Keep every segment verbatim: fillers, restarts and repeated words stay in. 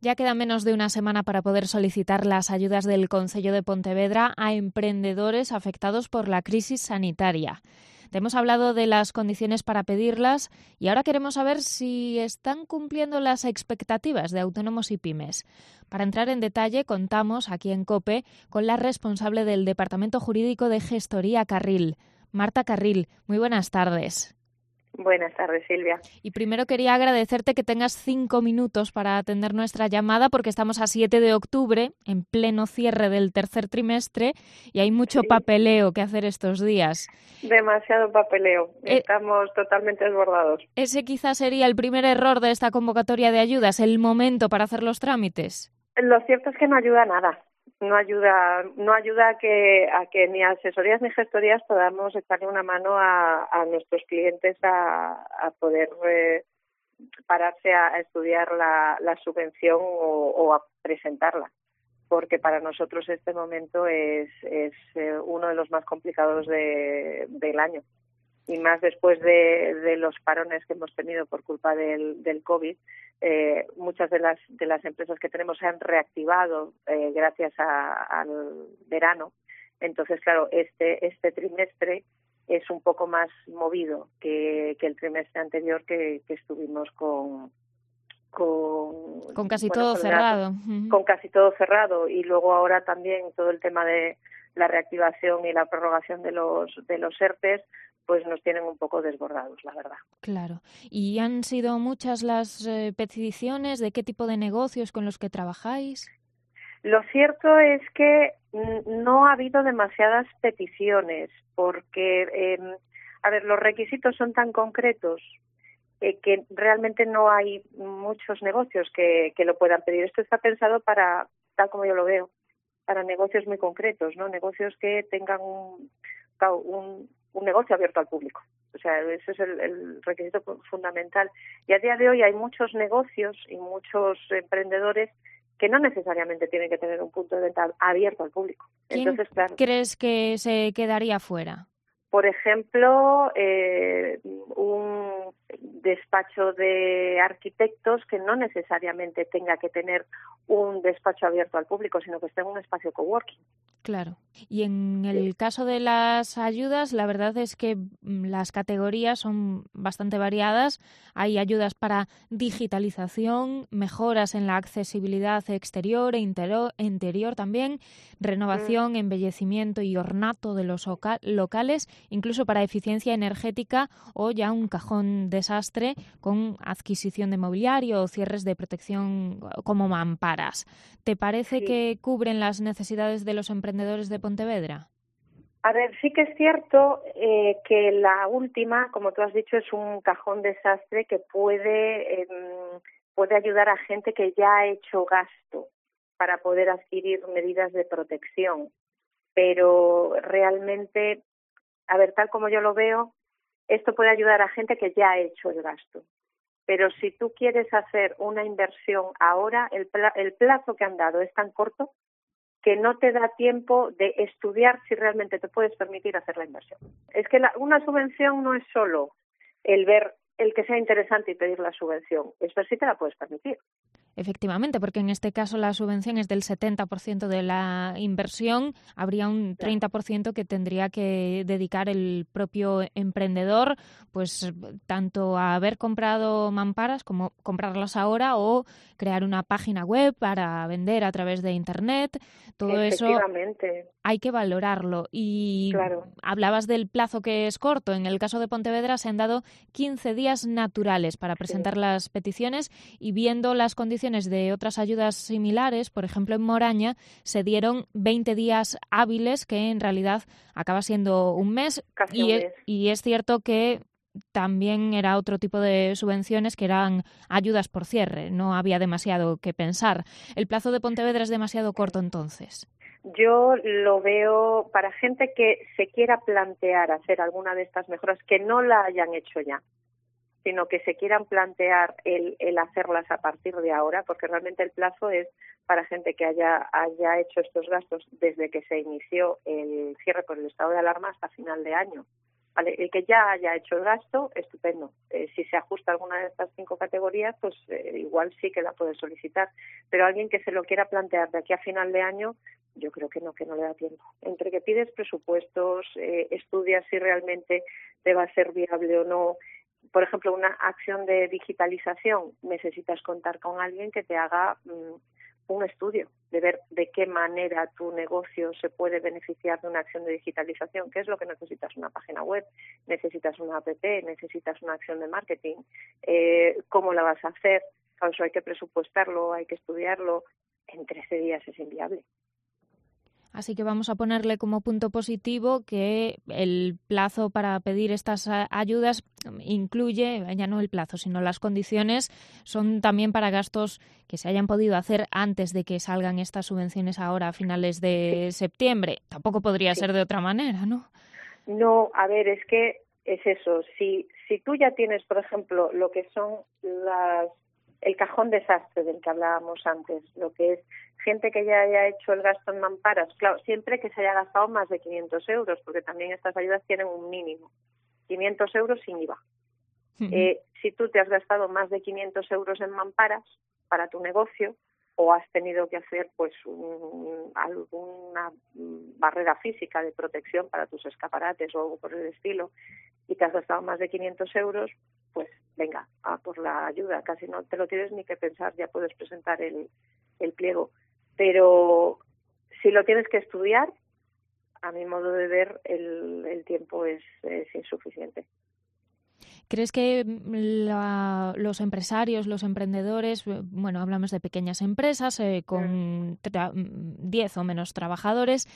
Ya queda menos de una semana para poder solicitar las ayudas del Concello de Pontevedra a emprendedores afectados por la crisis sanitaria. Te hemos hablado de las condiciones para pedirlas y ahora queremos saber si están cumpliendo las expectativas de autónomos y pymes. Para entrar en detalle, contamos aquí en COPE con la responsable del Departamento Jurídico de Gestoría Carril, Marta Carril. Muy buenas tardes. Buenas tardes, Silvia. Y primero quería agradecerte que tengas cinco minutos para atender nuestra llamada porque estamos a siete de octubre, en pleno cierre del tercer trimestre, y hay mucho Sí. papeleo que hacer estos días. Demasiado papeleo. Eh, Estamos totalmente desbordados. Ese quizás sería el primer error de esta convocatoria de ayudas, el momento para hacer los trámites. Lo cierto es que no ayuda a nada. No ayuda, no ayuda a que a que ni asesorías ni gestorías podamos echarle una mano a, a nuestros clientes a, a poder eh, pararse a, a estudiar la, la subvención o, o a presentarla, porque para nosotros este momento es, es eh, uno de los más complicados de, del año. Y más después de, de los parones que hemos tenido por culpa del, del COVID, eh, muchas de las de las empresas que tenemos se han reactivado eh, gracias a, al verano. Entonces, claro, este este trimestre es un poco más movido que, que el trimestre anterior que, que estuvimos con con, con casi bueno, todo con cerrado. La, con casi todo cerrado y luego ahora también todo el tema de la reactivación y la prorrogación de los de los ERTES, pues nos tienen un poco desbordados, la verdad. Claro. ¿Y han sido muchas las eh, peticiones? ¿De qué tipo de negocios con los que trabajáis? Lo cierto es que no ha habido demasiadas peticiones porque, eh, a ver, los requisitos son tan concretos eh, que realmente no hay muchos negocios que, que lo puedan pedir. Esto está pensado para, tal como yo lo veo, para negocios muy concretos, ¿no? Negocios que tengan un, un, un negocio abierto al público. O sea, ese es el, el requisito fundamental. Y a día de hoy hay muchos negocios y muchos emprendedores que no necesariamente tienen que tener un punto de venta abierto al público. ¿Quién Entonces, claro, crees que se quedaría fuera? Por ejemplo, eh, un despacho de arquitectos que no necesariamente tenga que tener un despacho abierto al público, sino que esté en un espacio coworking. Claro. Y en el caso de las ayudas, la verdad es que las categorías son bastante variadas. Hay ayudas para digitalización, mejoras en la accesibilidad exterior e interior, interior también, renovación, mm. embellecimiento y ornato de los locales, incluso para eficiencia energética o ya un cajón desastre con adquisición de mobiliario o cierres de protección como mamparas. ¿Te parece Sí. que cubren las necesidades de los emprendedores de Pontevedra? A ver, sí que es cierto eh, que la última, como tú has dicho, es un cajón desastre que puede, eh, puede ayudar a gente que ya ha hecho gasto para poder adquirir medidas de protección. Pero realmente, a ver, tal como yo lo veo, esto puede ayudar a gente que ya ha hecho el gasto. Pero si tú quieres hacer una inversión ahora, el, pla- el plazo que han dado es tan corto que no te da tiempo de estudiar si realmente te puedes permitir hacer la inversión. Es que la, una subvención no es solo el ver el que sea interesante y pedir la subvención, es ver si te la puedes permitir. Efectivamente, porque en este caso la subvención es del setenta por ciento de la inversión, habría un treinta por ciento que tendría que dedicar el propio emprendedor, pues tanto a haber comprado mamparas como comprarlas ahora o crear una página web para vender a través de Internet. Todo eso hay que valorarlo. Y claro. Hablabas del plazo que es corto. En el caso de Pontevedra se han dado quince días naturales para presentar sí. las peticiones y viendo las condiciones de otras ayudas similares, por ejemplo en Moraña, se dieron veinte días hábiles, que en realidad acaba siendo un mes. Casi y, un es, mes. y es cierto que también era otro tipo de subvenciones que eran ayudas por cierre, no había demasiado que pensar. ¿El plazo de Pontevedra es demasiado corto entonces? Yo lo veo para gente que se quiera plantear hacer alguna de estas mejoras, que no la hayan hecho ya, sino que se quieran plantear el, el hacerlas a partir de ahora, porque realmente el plazo es para gente que haya, haya hecho estos gastos desde que se inició el cierre por el estado de alarma hasta final de año. Vale, el que ya haya hecho el gasto, estupendo. Eh, si se ajusta a alguna de estas cinco categorías, pues eh, igual sí que la puede solicitar. Pero alguien que se lo quiera plantear de aquí a final de año, yo creo que no, que no le da tiempo. Entre que pides presupuestos, eh, estudias si realmente te va a ser viable o no. Por ejemplo, una acción de digitalización, necesitas contar con alguien que te haga mmm, un estudio de ver de qué manera tu negocio se puede beneficiar de una acción de digitalización. ¿Qué es lo que necesitas? Una página web, necesitas una app, necesitas una acción de marketing. Eh, ¿Cómo la vas a hacer? Claro, eso hay que presupuestarlo, hay que estudiarlo. En trece días es inviable. Así que vamos a ponerle como punto positivo que el plazo para pedir estas ayudas incluye, ya no el plazo, sino las condiciones son también para gastos que se hayan podido hacer antes de que salgan estas subvenciones ahora a finales de Sí. septiembre. Tampoco podría Sí. ser de otra manera, ¿no? No, a ver, es que es eso. Si, si tú ya tienes, por ejemplo, lo que son las el cajón desastre del que hablábamos antes, lo que es gente que ya haya hecho el gasto en mamparas, claro, siempre que se haya gastado más de quinientos euros, porque también estas ayudas tienen un mínimo, quinientos euros sin I V A. Uh-huh. Eh, si tú te has gastado más de quinientos euros en mamparas para tu negocio, o has tenido que hacer pues un, alguna barrera física de protección para tus escaparates o algo por el estilo, y te has gastado más de quinientos euros, pues venga, a por la ayuda, casi no te lo tienes ni que pensar, ya puedes presentar el, el pliego. Pero si lo tienes que estudiar, a mi modo de ver, el, el tiempo es, es insuficiente. ¿Crees que la, los empresarios, los emprendedores, bueno, hablamos de pequeñas empresas eh, con tra- diez o menos trabajadores,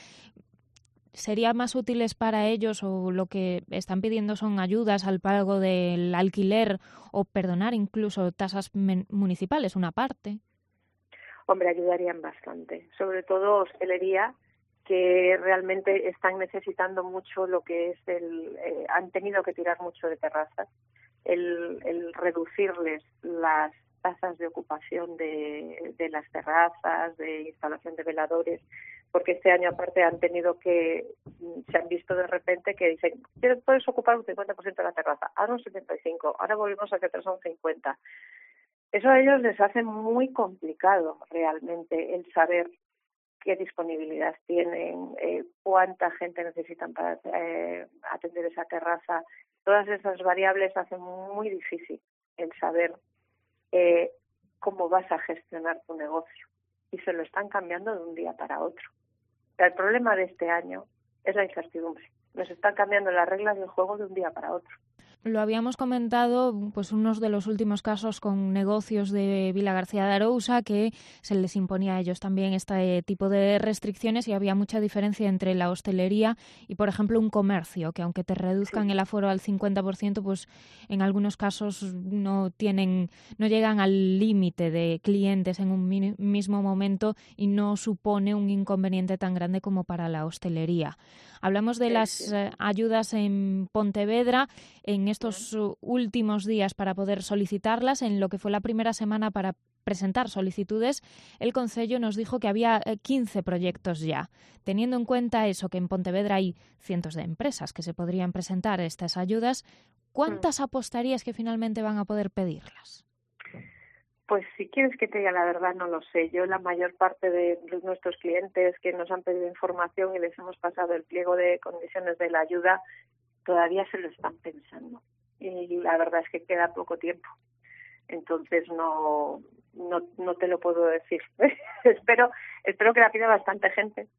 ¿sería más útiles para ellos o lo que están pidiendo son ayudas al pago del alquiler o perdonar incluso tasas municipales, una parte? Hombre, ayudarían bastante, sobre todo hostelería, que realmente están necesitando mucho lo que es el, eh, han tenido que tirar mucho de terrazas, el, el reducirles las tasas de ocupación de, de las terrazas, de instalación de veladores, porque este año aparte han tenido que, se han visto de repente que dicen, puedes ocupar un cincuenta por ciento de la terraza, ahora un setenta y cinco por ciento, ahora volvemos a que son un cincuenta por ciento. Eso a ellos les hace muy complicado realmente el saber qué disponibilidad tienen, eh, cuánta gente necesitan para eh, atender esa terraza. Todas esas variables hacen muy difícil el saber eh, cómo vas a gestionar tu negocio. Y se lo están cambiando de un día para otro. El problema de este año es la incertidumbre. Nos están cambiando las reglas del juego de un día para otro. Lo habíamos comentado, pues unos de los últimos casos con negocios de Vilagarcía de Arousa, que se les imponía a ellos también este tipo de restricciones y había mucha diferencia entre la hostelería y, por ejemplo, un comercio, que aunque te reduzcan sí. el aforo al cincuenta por ciento, pues en algunos casos no tienen, no llegan al límite de clientes en un mi- mismo momento y no supone un inconveniente tan grande como para la hostelería. Hablamos de sí, las sí. Eh, ayudas en Pontevedra en estos uh, últimos días para poder solicitarlas. En lo que fue la primera semana para presentar solicitudes, el Concello nos dijo que había eh, quince proyectos ya. Teniendo en cuenta eso, que en Pontevedra hay cientos de empresas que se podrían presentar estas ayudas, ¿cuántas mm. apostarías que finalmente van a poder pedirlas? Pues si quieres que te diga la verdad, no lo sé. Yo la mayor parte de nuestros clientes que nos han pedido información y les hemos pasado el pliego de condiciones de la ayuda, todavía se lo están pensando. Y la verdad es que queda poco tiempo. Entonces no no, no te lo puedo decir. espero espero que la pida bastante gente,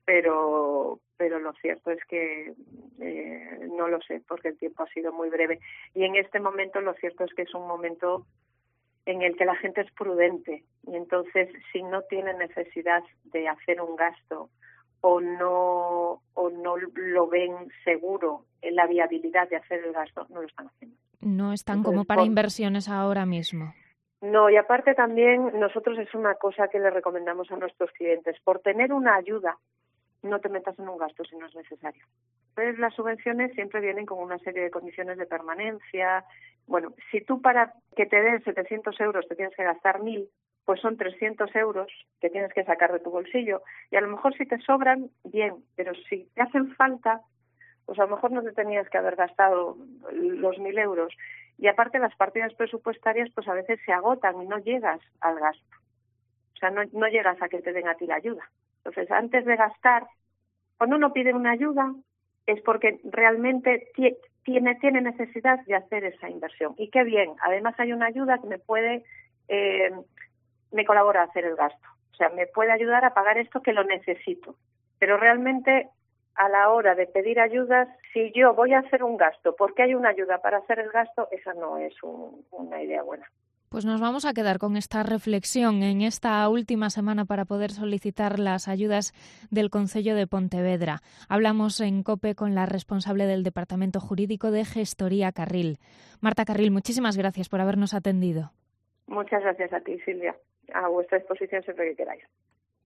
pero pero lo cierto es que eh, no lo sé, porque el tiempo ha sido muy breve. Y en este momento lo cierto es que es un momento en el que la gente es prudente y entonces si no tiene necesidad de hacer un gasto o no o no lo ven seguro en la viabilidad de hacer el gasto, no lo están haciendo. No están entonces, como para por... inversiones ahora mismo. No, y aparte también nosotros es una cosa que le recomendamos a nuestros clientes. Por tener una ayuda, no te metas en un gasto si no es necesario. Entonces las subvenciones siempre vienen con una serie de condiciones de permanencia. Bueno, si tú para que te den setecientos euros te tienes que gastar mil, pues son trescientos euros que tienes que sacar de tu bolsillo. Y a lo mejor si te sobran, bien, pero si te hacen falta, pues a lo mejor no te tenías que haber gastado los mil euros. Y aparte las partidas presupuestarias pues a veces se agotan y no llegas al gasto. O sea, no, no llegas a que te den a ti la ayuda. Entonces, antes de gastar, cuando uno pide una ayuda es porque realmente t- tiene, tiene necesidad de hacer esa inversión. Y qué bien, además hay una ayuda que me puede, eh, me colabora a hacer el gasto. O sea, me puede ayudar a pagar esto que lo necesito. Pero realmente, a la hora de pedir ayudas, si yo voy a hacer un gasto porque hay una ayuda para hacer el gasto, esa no es un, una idea buena. Pues nos vamos a quedar con esta reflexión en esta última semana para poder solicitar las ayudas del Concello de Pontevedra. Hablamos en COPE con la responsable del Departamento Jurídico de Gestoría Carril. Marta Carril, muchísimas gracias por habernos atendido. Muchas gracias a ti, Silvia. A vuestra disposición siempre que queráis.